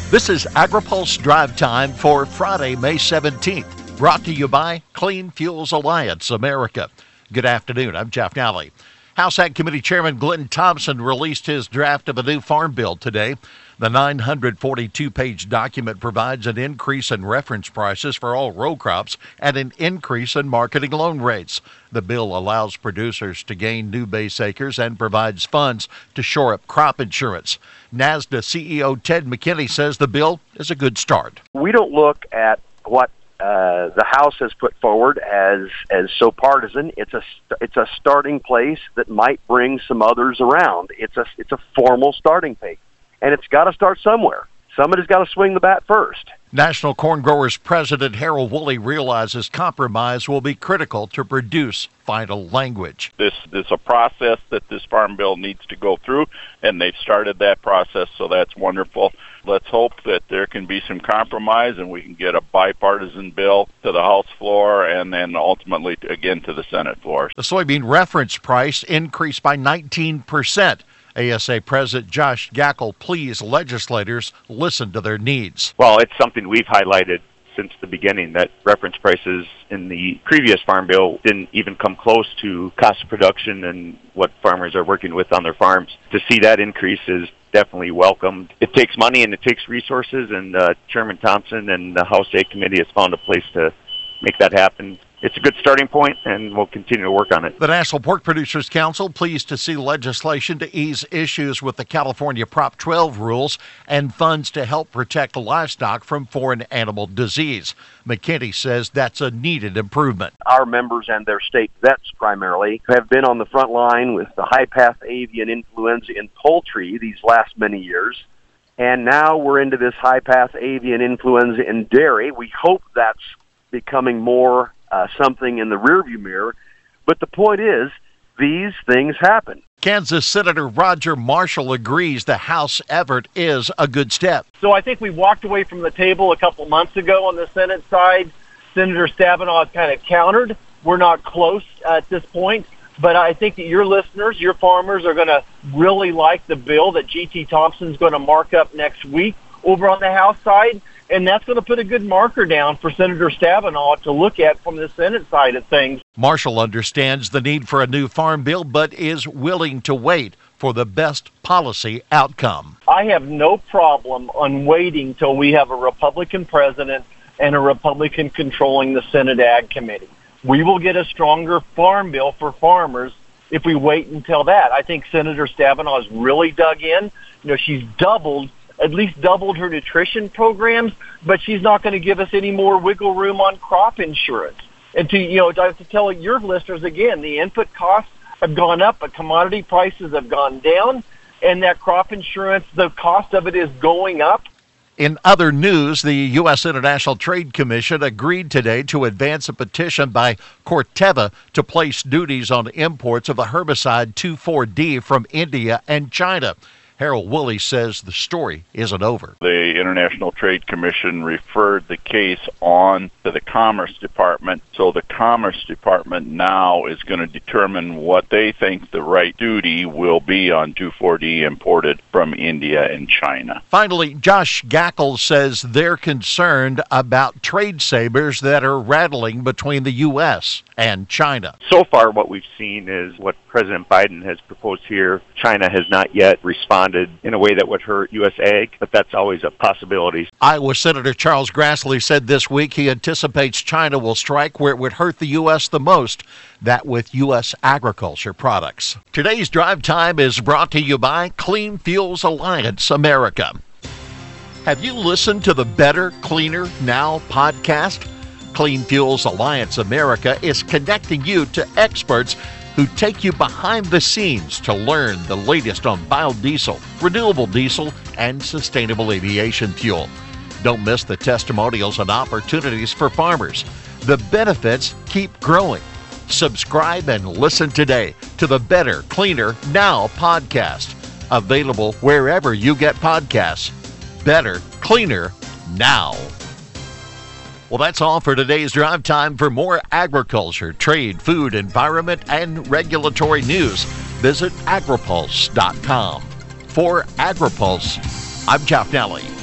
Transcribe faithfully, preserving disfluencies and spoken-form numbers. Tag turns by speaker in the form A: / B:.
A: This is AgriPulse Drive Time for Friday, May seventeenth, brought to you by Clean Fuels Alliance America. Good afternoon, I'm Jeff Nally. House Ag Committee Chairman Glenn Thompson released his draft of a new farm bill today. The nine hundred forty-two page document provides an increase in reference prices for all row crops and an increase in marketing loan rates. The bill allows producers to gain new base acres and provides funds to shore up crop insurance. NASDA C E O Ted McKinney says the bill is a good start.
B: We don't look at what uh, the House has put forward as as so partisan. It's a it's a starting place that might bring some others around. It's a it's a formal starting place, and it's got to start somewhere. Somebody's got to swing the bat first.
A: National Corn Growers President Harold Woolley realizes compromise will be critical to produce final language.
C: This is a process that this farm bill needs to go through, and they've started that process, so that's wonderful. Let's hope that there can be some compromise and we can get a bipartisan bill to the House floor and then ultimately, again, to the Senate floor.
A: The soybean reference price increased by nineteen percent. A S A President Josh Gackel pleads legislators listen to their needs.
D: Well, it's something we've highlighted since the beginning, that reference prices in the previous farm bill didn't even come close to cost of production and what farmers are working with on their farms. To see that increase is definitely welcomed. It takes money and it takes resources, and uh, Chairman Thompson and the House Ag Committee has found a place to make that happen. It's a good starting point, and we'll continue to work on it.
A: The National Pork Producers Council pleased to see legislation to ease issues with the California Prop twelve rules and funds to help protect livestock from foreign animal disease. McKinney says that's a needed improvement.
B: Our members and their state vets primarily have been on the front line with the high-path avian influenza in poultry these last many years. And now we're into this high-path avian influenza in dairy. We hope that's becoming more Uh, something in the rearview mirror. But the point is, these things happen.
A: Kansas Senator Roger Marshall agrees the House effort is a good step.
E: So I think we walked away from the table a couple months ago on the Senate side. Senator Stabenow kind of countered. We're not close at this point. But I think that your listeners, your farmers, are going to really like the bill that G T Thompson's going to mark up next week over on the House side. And that's going to put a good marker down for Senator Stabenow to look at from the Senate side of things.
A: Marshall understands the need for a new farm bill, but is willing to wait for the best policy outcome.
E: I have no problem on waiting till we have a Republican president and a Republican controlling the Senate Ag Committee. We will get a stronger farm bill for farmers if we wait until that. I think Senator Stabenow has really dug in. You know, she's doubled at least doubled her nutrition programs, but she's not going to give us any more wiggle room on crop insurance. And to, you know, I have to tell your listeners again, the input costs have gone up, but commodity prices have gone down, and that crop insurance, the cost of it is going up.
A: In other news, the U S International Trade Commission agreed today to advance a petition by Corteva to place duties on imports of the herbicide two four D from India and China. Harold Woolley says the story isn't over.
C: The International Trade Commission referred the case on to the Commerce Department, so the Commerce Department now is going to determine what they think the right duty will be on two four D imported from India and China.
A: Finally, Josh Gackel says they're concerned about trade sabers that are rattling between the U S and China.
D: So far, what we've seen is what President Biden has proposed here. China has not yet responded in a way that would hurt U S ag, but that's always a possibility.
A: Iowa Senator Charles Grassley said this week he anticipates China will strike where it would hurt the U S the most, that with U S agriculture products. Today's Drive Time is brought to you by Clean Fuels Alliance America. Have you listened to the Better, Cleaner, Now podcast? Clean Fuels Alliance America is connecting you to experts who take you behind the scenes to learn the latest on biodiesel, renewable diesel, and sustainable aviation fuel. Don't miss the testimonials and opportunities for farmers. The benefits keep growing. Subscribe and listen today to the Better, Cleaner, Now podcast. Available wherever you get podcasts. Better, Cleaner, Now. Well, that's all for today's Drive Time. For more agriculture, trade, food, environment, and regulatory news, visit agripulse dot com. For AgriPulse, I'm Jeff Nally.